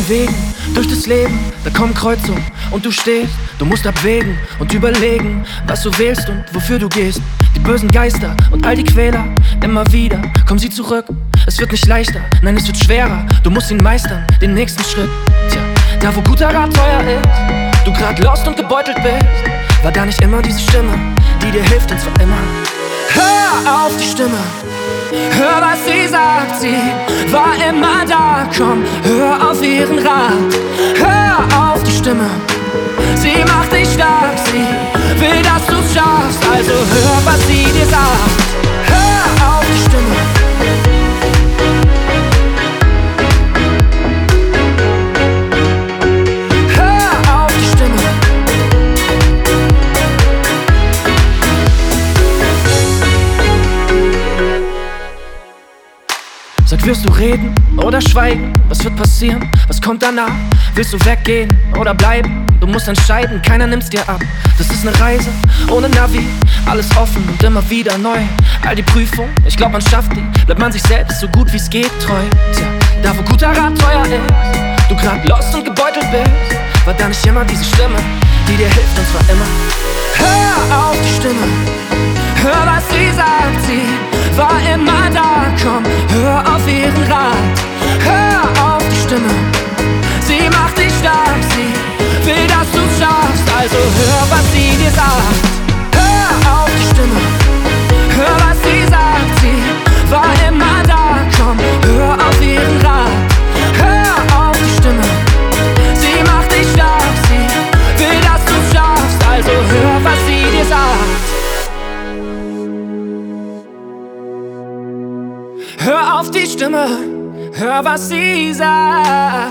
bewegen durch das Leben, da kommen Kreuzungen und du stehst. Du musst abwägen und überlegen, was du wählst und wofür du gehst. Die bösen Geister und all die Quäler, immer wieder kommen sie zurück. Es wird nicht leichter, nein, es wird schwerer. Du musst ihn meistern, den nächsten Schritt. Tja, da wo guter Rat teuer ist, du grad lost und gebeutelt bist, war da nicht immer diese Stimme, die dir hilft und zwar immer. Hör auf die Stimme, hör was sie sagt, sie war immer da. Komm, hör auf ihren Rat, hör auf die Stimme, sie macht dich stark, sie will, dass du's schaffst. Also hör, was sie dir sagt, hör auf die Stimme. Hör auf die Stimme. Sag, wirst du reden oder schweigen? Was wird passieren? Was kommt danach? Willst du weggehen oder bleiben? Du musst entscheiden, keiner nimmt's dir ab. Das ist eine Reise ohne Navi, alles offen und immer wieder neu. All die Prüfungen, ich glaub man schafft die. Bleibt man sich selbst so gut wie's geht treu. Tja, da wo guter Rat teuer ist, du grad lost und gebeutelt bist, war da nicht immer diese Stimme, die dir hilft und zwar immer. Hör auf die Stimme, hör was sie sagt, sie war immer da. Komm, hör auf ihren Rat, hör auf die Stimme, sie macht dich stark, sie will, dass du's schaffst. Also hör, was sie dir sagt, hör auf die Stimme, hör was sie sagt, sie war immer da. Komm, hör auf ihren Rat, hör auf die Stimme, sie macht dich stark, sie will, dass du's schaffst. Also hör, was sie dir sagt. Hör auf die Stimme, hör was sie sagt.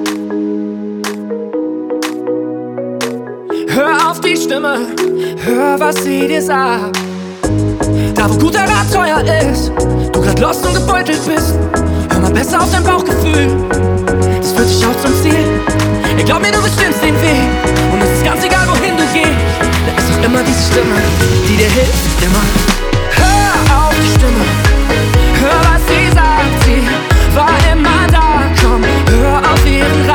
Hör auf die Stimme, hör was sie dir sagt. Da wo guter Rat teuer ist, du grad lost und gebeutelt bist, hör mal besser auf dein Bauchgefühl, das führt dich auch zum Ziel. Ey, glaub mir, du bestimmst den Weg und es ist ganz egal, wohin du gehst. Da ist doch immer diese Stimme, die dir hilft, immer. Hör auf die Stimme, hör was sie sagt, sie war immer da. Komm, hör auf ihren Rat.